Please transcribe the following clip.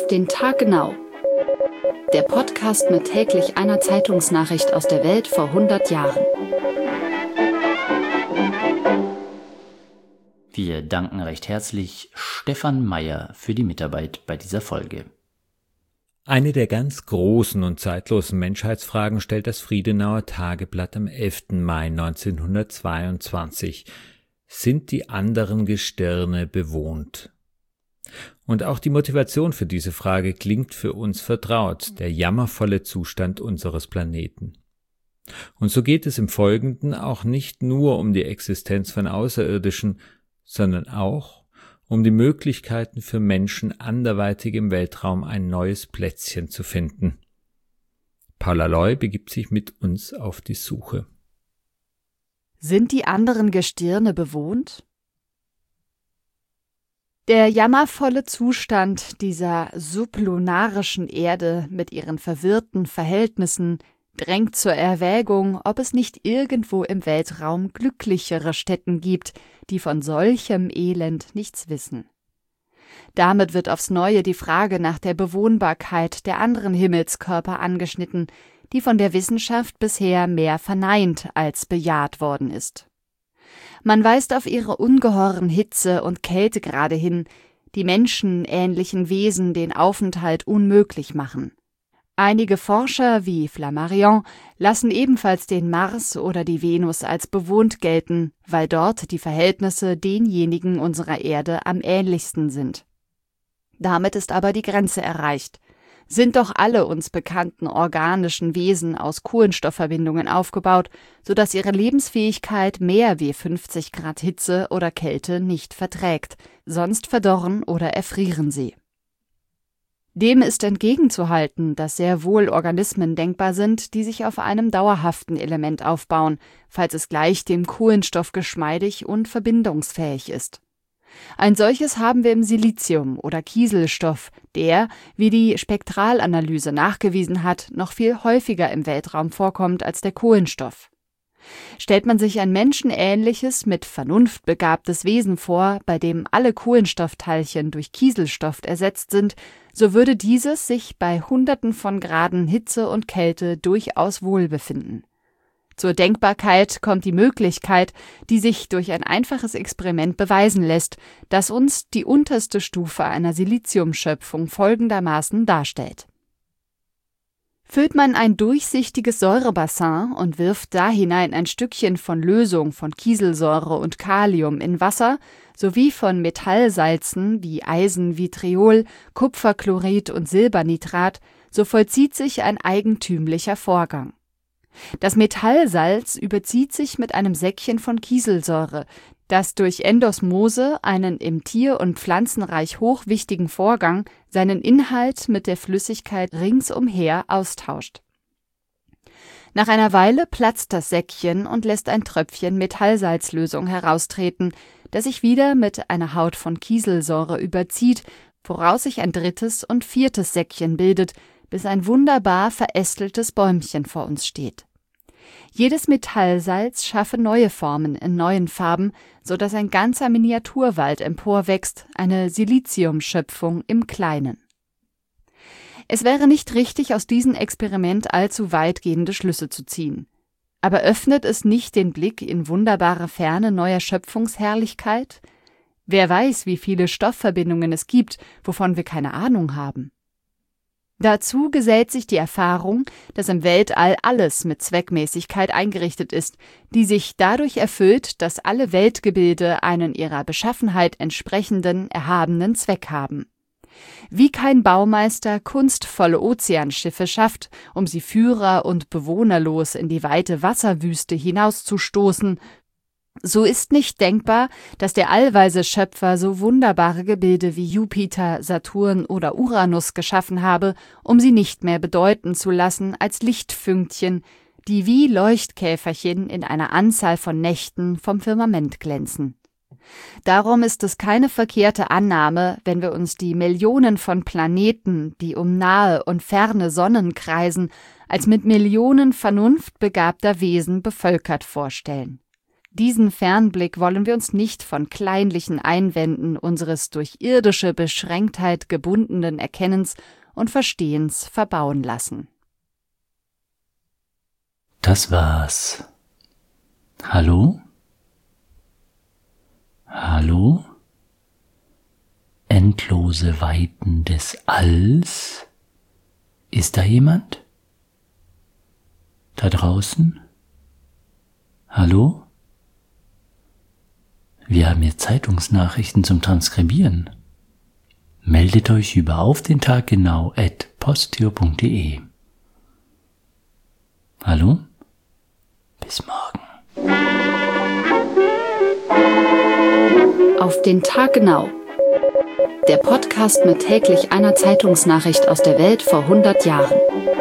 den Tag genau. Der Podcast mit täglich einer Zeitungsnachricht aus der Welt vor 100 Jahren. Wir danken recht herzlich Stefan Meyer für die Mitarbeit bei dieser Folge. Eine der ganz großen und zeitlosen Menschheitsfragen stellt das Friedenauer Tageblatt am 11. Mai 1922. Sind die anderen Gestirne bewohnt? Und auch die Motivation für diese Frage klingt für uns vertraut, der jammervolle Zustand unseres Planeten. Und so geht es im Folgenden auch nicht nur um die Existenz von Außerirdischen, sondern auch um die Möglichkeiten für Menschen anderweitig im Weltraum ein neues Plätzchen zu finden. Paula Loy begibt sich mit uns auf die Suche. Sind die anderen Gestirne bewohnt? Der jammervolle Zustand dieser sublunarischen Erde mit ihren verwirrten Verhältnissen drängt zur Erwägung, ob es nicht irgendwo im Weltraum glücklichere Stätten gibt, die von solchem Elend nichts wissen. Damit wird aufs Neue die Frage nach der Bewohnbarkeit der anderen Himmelskörper angeschnitten, die von der Wissenschaft bisher mehr verneint als bejaht worden ist. Man weist auf ihre ungeheuren Hitze und Kältegrade hin, die menschenähnlichen Wesen den Aufenthalt unmöglich machen. Einige Forscher wie Flammarion lassen ebenfalls den Mars oder die Venus als bewohnt gelten, weil dort die Verhältnisse denjenigen unserer Erde am ähnlichsten sind. Damit ist aber die Grenze erreicht. Sind doch alle uns bekannten organischen Wesen aus Kohlenstoffverbindungen aufgebaut, sodass ihre Lebensfähigkeit mehr wie 50 Grad Hitze oder Kälte nicht verträgt, sonst verdorren oder erfrieren sie. Dem ist entgegenzuhalten, dass sehr wohl Organismen denkbar sind, die sich auf einem dauerhaften Element aufbauen, falls es gleich dem Kohlenstoff geschmeidig und verbindungsfähig ist. Ein solches haben wir im Silizium oder Kieselstoff, der, wie die Spektralanalyse nachgewiesen hat, noch viel häufiger im Weltraum vorkommt als der Kohlenstoff. Stellt man sich ein menschenähnliches, mit Vernunft begabtes Wesen vor, bei dem alle Kohlenstoffteilchen durch Kieselstoff ersetzt sind, so würde dieses sich bei Hunderten von Graden Hitze und Kälte durchaus wohl befinden. Zur Denkbarkeit kommt die Möglichkeit, die sich durch ein einfaches Experiment beweisen lässt, das uns die unterste Stufe einer Siliziumschöpfung folgendermaßen darstellt. Füllt man ein durchsichtiges Säurebassin und wirft da hinein ein Stückchen von Lösung von Kieselsäure und Kalium in Wasser sowie von Metallsalzen wie Eisenvitriol, Kupferchlorid und Silbernitrat, so vollzieht sich ein eigentümlicher Vorgang. Das Metallsalz überzieht sich mit einem Säckchen von Kieselsäure, das durch Endosmose, einen im Tier- und Pflanzenreich hochwichtigen Vorgang, seinen Inhalt mit der Flüssigkeit ringsumher austauscht. Nach einer Weile platzt das Säckchen und lässt ein Tröpfchen Metallsalzlösung heraustreten, das sich wieder mit einer Haut von Kieselsäure überzieht, woraus sich ein drittes und viertes Säckchen bildet, bis ein wunderbar verästeltes Bäumchen vor uns steht. Jedes Metallsalz schaffe neue Formen in neuen Farben, so dass ein ganzer Miniaturwald emporwächst, eine Siliziumschöpfung im Kleinen. Es wäre nicht richtig, aus diesem Experiment allzu weitgehende Schlüsse zu ziehen. Aber öffnet es nicht den Blick in wunderbare Ferne neuer Schöpfungsherrlichkeit? Wer weiß, wie viele Stoffverbindungen es gibt, wovon wir keine Ahnung haben. Dazu gesellt sich die Erfahrung, dass im Weltall alles mit Zweckmäßigkeit eingerichtet ist, die sich dadurch erfüllt, dass alle Weltgebilde einen ihrer Beschaffenheit entsprechenden, erhabenen Zweck haben. Wie kein Baumeister kunstvolle Ozeanschiffe schafft, um sie führer- und bewohnerlos in die weite Wasserwüste hinauszustoßen, so ist nicht denkbar, dass der allweise Schöpfer so wunderbare Gebilde wie Jupiter, Saturn oder Uranus geschaffen habe, um sie nicht mehr bedeuten zu lassen als Lichtfünkchen, die wie Leuchtkäferchen in einer Anzahl von Nächten vom Firmament glänzen. Darum ist es keine verkehrte Annahme, wenn wir uns die Millionen von Planeten, die um nahe und ferne Sonnen kreisen, als mit Millionen vernunftbegabter Wesen bevölkert vorstellen. Diesen Fernblick wollen wir uns nicht von kleinlichen Einwänden unseres durch irdische Beschränktheit gebundenen Erkennens und Verstehens verbauen lassen. Das war's. Hallo? Hallo? Endlose Weiten des Alls? Ist da jemand? Da draußen? Hallo? Wir haben jetzt Zeitungsnachrichten zum Transkribieren. Meldet euch über aufdentaggenau@posteo.de. Hallo? Bis morgen. Auf den Tag genau. Der Podcast mit täglich einer Zeitungsnachricht aus der Welt vor 100 Jahren.